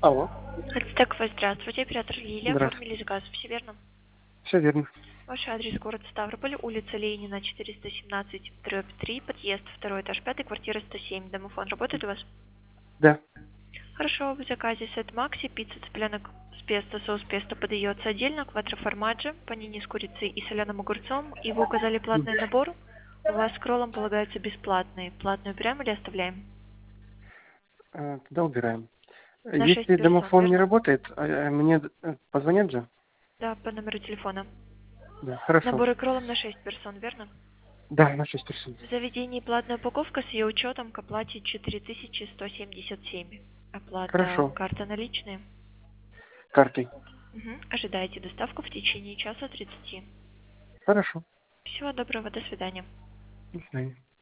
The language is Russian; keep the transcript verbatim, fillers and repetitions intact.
Алло. Ацтекова, здравствуйте, оператор Лилия, Здравствуйте. оформили заказ, все верно? Все верно. Ваш адрес город Ставрополь, улица Ленина, четыреста семнадцать, дробь три, подъезд, второй этаж, пятый, квартира сто семь. Домофон работает у вас? Да. Хорошо, в заказе сет Макси, пицца, цыпленок с песто, соус песто подается отдельно, квадроформаджи, панини с курицей и соленым огурцом, и вы указали платный набор, у вас с кроллом полагается бесплатный. Платную убираем или оставляем? А, Тогда убираем. На шесть Если персон, домофон не верно? работает, а, а, мне э, позвонят же? Да, по номеру телефона. Да, хорошо. Наборы кроллом на шесть персон, верно? Да, на шесть персон. В заведении платная упаковка с ее учетом к оплате четыре тысячи сто семьдесят семь. Оплата Хорошо. карта наличные. Картой. Мгм. Ожидайте доставку в течение часа тридцати. Хорошо. Всего доброго, до свидания. До свидания.